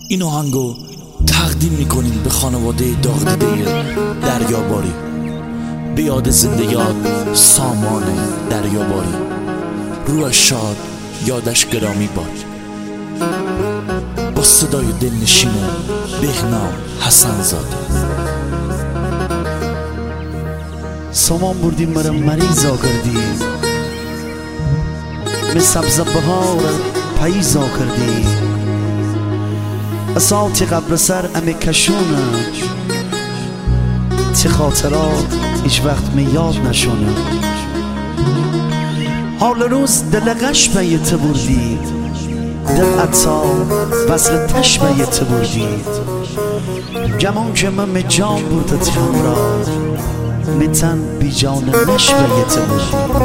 این آهنگو تقدیم میکنیم به خانواده داغ دیده دریاباری، به یاد زندگیات سامان دریاباری. روحش شاد، یادش گرامی باد. با صدای دلنشین بهنام حسن زاده. سامان بردی مرا مریضا کردی، می سبز بهار پاییزا کردی. اساتی قبر سر امی کشونه، تی خاطرات هیچ وقت می یاد نشونه. حال روز دل قشبه ته بردی، دل اتا وصل تشبه ته بردی. گمان که من جان بردت همراه، میتن بی جان نشبه ته بردی.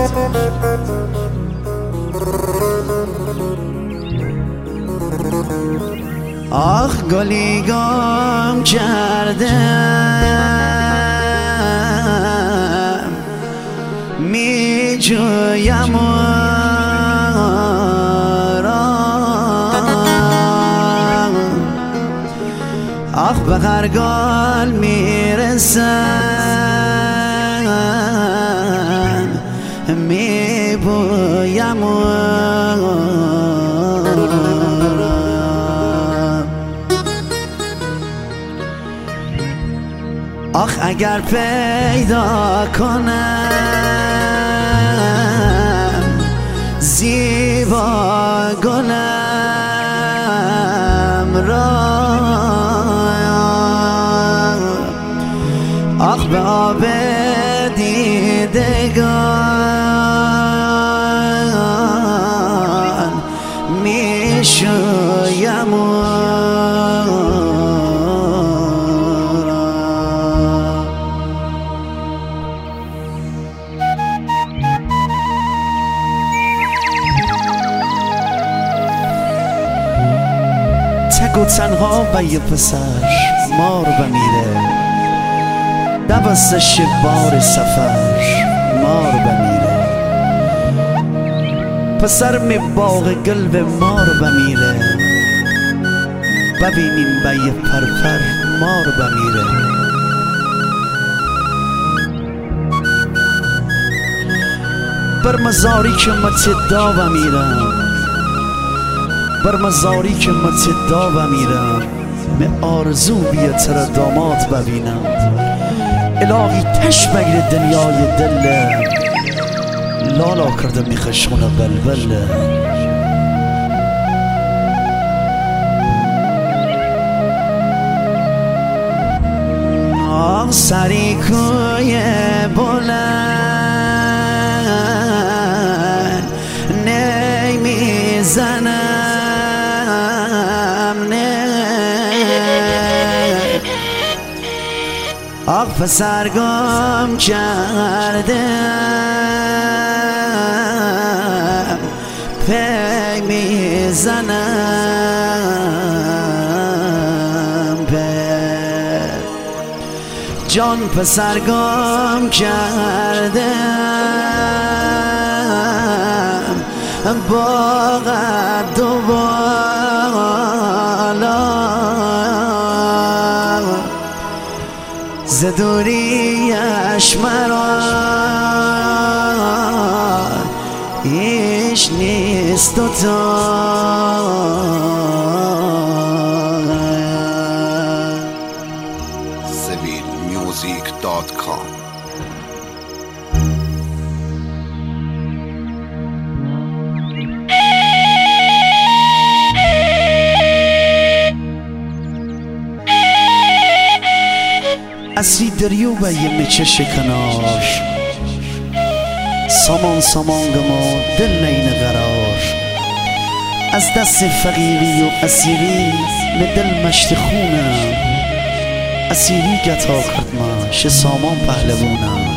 آخ گلی گم کردم، می جویم آخ به غرگال میرسم، می بویم آخ اگر پیدا کنم زیبا گلم را، آخ به آب دیدگان می شویم تک و تنها به یه پسر مار بمیره، دوست بار سفر مار بمیره. پسر می باغ گل به مار بمیره، ببینیم به یه پرپر مار بمیره. بر مزاری که متدا بمیرم، بر مزاری که متدا بمیرم، می آرزو بیا تر داماد ببینم. الهی تش بگیر دنیای دل، لالا کرده می خشونه بلبل. آه سری کوی بلند نمیزنم نه، آخ پسر گم کردم پی میزنم پی جان. پسر گم کردم با قد و بالا، ز دوریش مرا هیچ نیست و تا civilmusic.com. اصری دریو و یه مچش کنار، سامان سامان گما دل نین قرار. از دست فقیری و اسیری به دل مشت خونم، اسیری گتا کرد ما شه سامان پهلوونم.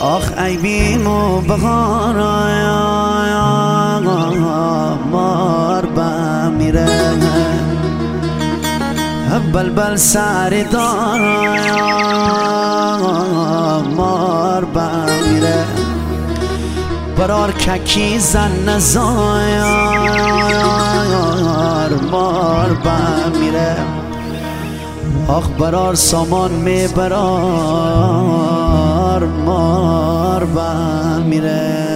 آخ ای بیم و بغار مار بمیره بلبل سر دار مار بمیره برار ککی زن نزار مار بمیره آخ برار سامان می برار مار بمیره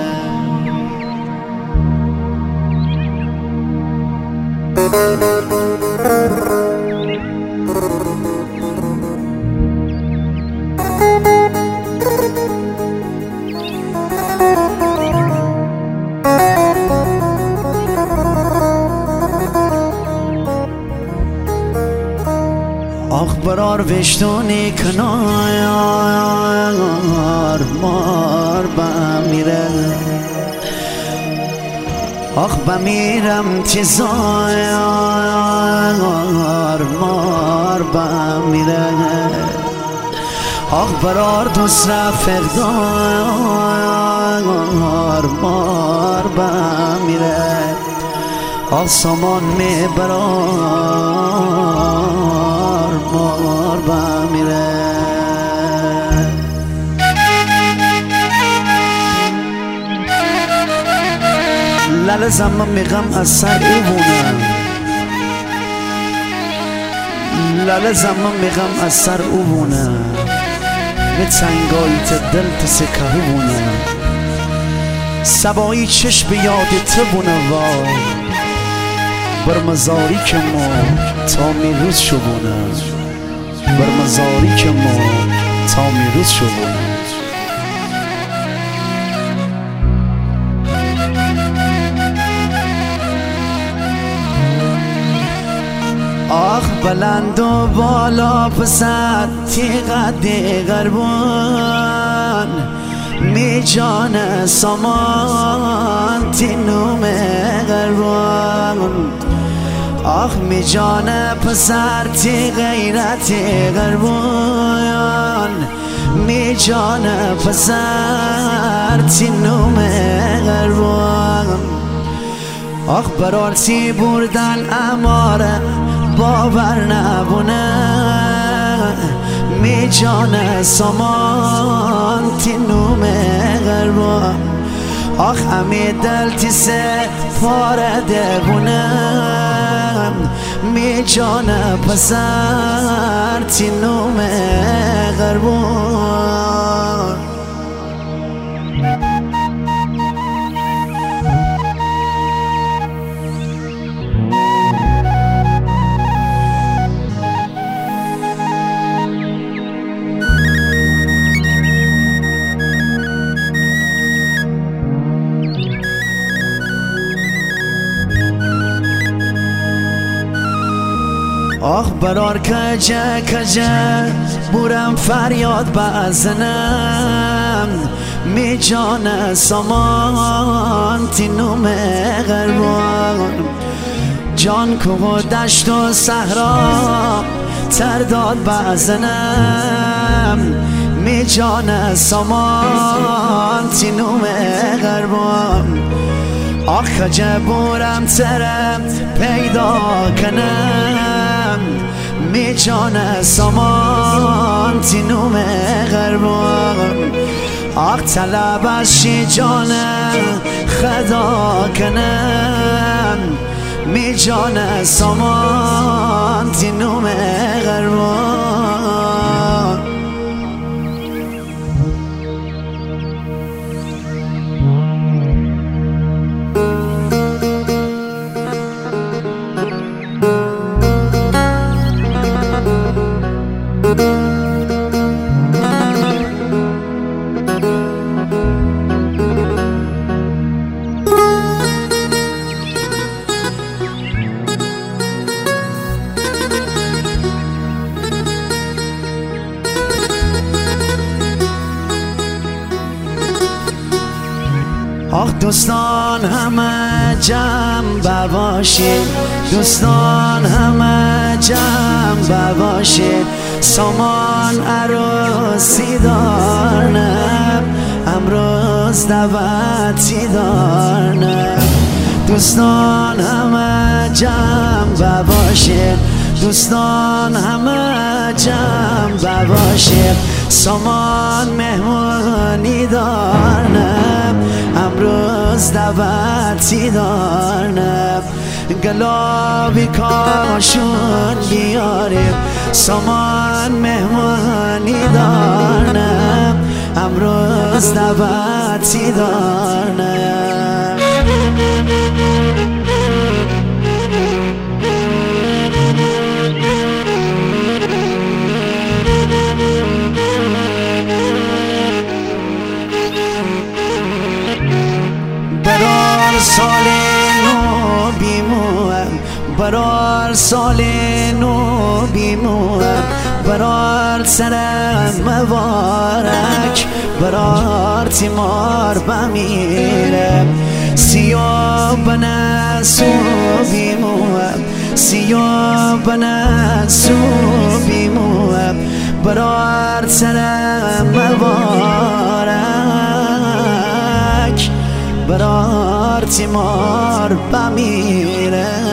آخ برار وشتونی کنار مار بمیره آخ بمیرم تیزار مار بمیره آخ برار دوست رفقدار مار بمیره آخ سامان می برار مار بمیره لال زمان میغم از سر اوونه لال زمان میغم از سر اوونه به تنگایت دل تسکهونه سبایی چشم یاد تبونه و بر مزاری که ما تا میروز شبونه بر مزاری که ما تا میروز شبونه آخ بلند و بالا پسر تیغ دیگربون می جان سامان تینوم غربون آخ می جان پسر تی غیرت غربون می جان پسر تینوم غربون آخ برار تی بردن اماره باور نبونه می جان سامان تی نوم غربان آخ امی دل تی سه پاره دبونم می جان پسر تی نوم غربان آخ برار کجه کجه بورم فریاد بزنم می جان سامان تینوم غربان جان که و دشت و صحرا ترداد بزنم می جان سامان تینوم غربان آخ کجه بورم ترم پیدا کنم می جان سامان تینوم غربان آخ طلب از شی جانم خدا کنم می جان سامان تینوم غربان آخ دوستان همه جمع باشید دوستان همه جمع باشید سامان عروسی دارم امروز دعوتی دارم. دوستان همه جمع باشید، دوستان همه جمع باشید. سامان مهمانی دارم، امروز دعوتی دارم. گلابی کاشون بیاریم، سامان مهمانی دارم، امروز دعوتی دارم. برار سال نو بیموم، برار سال نو بیموم، برار سرم مبارک، برار تیمار بمیرم. سیاه بنسو بیموم، سیاه بنسو بیموم، برار سرم مبارک، برار تیمار بمیرم.